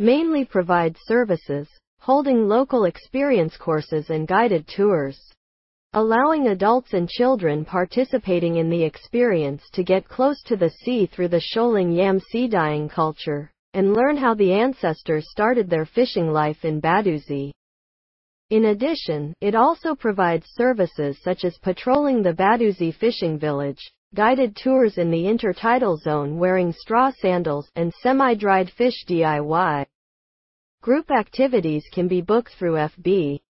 mainly provides services, holding local experience courses and guided tours, allowing adults and children participating in the experience to get close to the sea through the shoaling yam sea dyeing culture, and learn how the ancestors started their fishing life in Baduzi. In addition, it also provides services such as patrolling the Baduzi fishing village, guided tours in the intertidal zone wearing straw sandals, and semi-dried fish DIY. Group activities can be booked through FB.